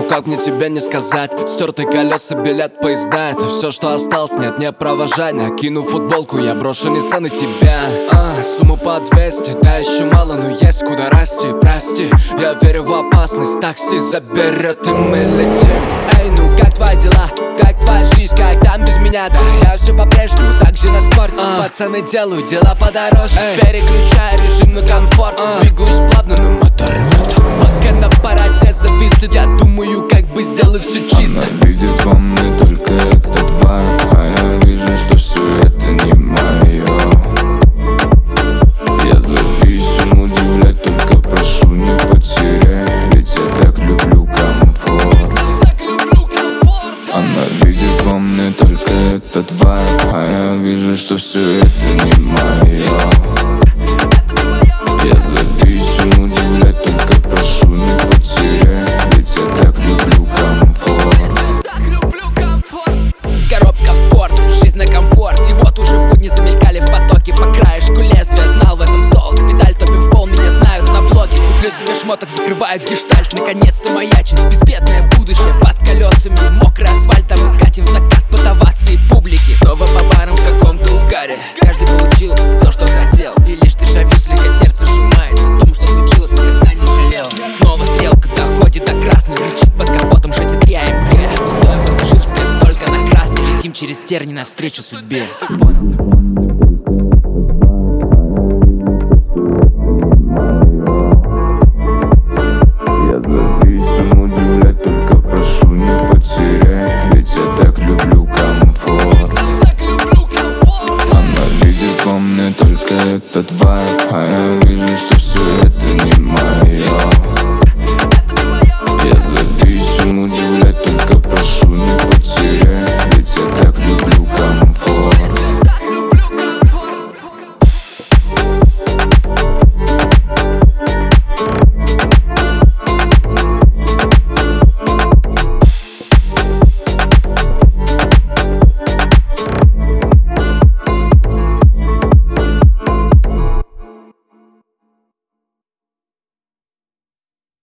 как мне тебе не сказать? Стертые колеса, билет поезда, это все, что осталось, нет, не провожай. Накину футболку, я брошу Nissan и тебя. Сумма по 200, да еще мало, но есть куда расти. Прости, я верю в опасность, такси заберет и мы летим. Эй, ну как твои дела? Как твоя жизнь, как там без меня? Да, я все по-прежнему, так же на спорте. Пацаны делают дела подороже. Переключаю режим на комфорт. Двигаюсь плавно, но мотор рвет. Пока на параде зависнет, я думаю, как бы сделать все чисто. Она видит во мне только этот вайб, а я вижу, что все это не мое. Я зависим, удивлять, только прошу не потеряй, ведь я так люблю комфорт. Она видит во мне только этот вайб, а я вижу, что все это не мое. Я зависим, удивлять, только прошу не потеряй, ведь я так люблю комфорт. Коробка в спорт, жизнь на комфорт. И вот уже будни замелькали в потоке. По краешку лезвия, знал в этом толк. Педаль топим в пол, меня знают на блоге. Куплю себе шмоток, закрываю гештальт. Наконец-то моя честь, безбедное будущее под колесами. Мокрый асфальт, а мы катим в закат под овации публики. Снова по барам в каком-то угаре. Каждый получил то, что хотел. И лишь дежавю, слегка сердце сжимает. О том, что случилось, никогда не жалел. Снова стрелка доходит до красной. Рычит под капотом 6,3 АМГ. Пустое пассажирское, только на красный. Летим через терни навстречу судьбе. Я зависим, удивлять, только прошу не потеряй, ведь я так люблю комфорт. Она видит во мне только этот вайб, а я вижу, что все это не мое.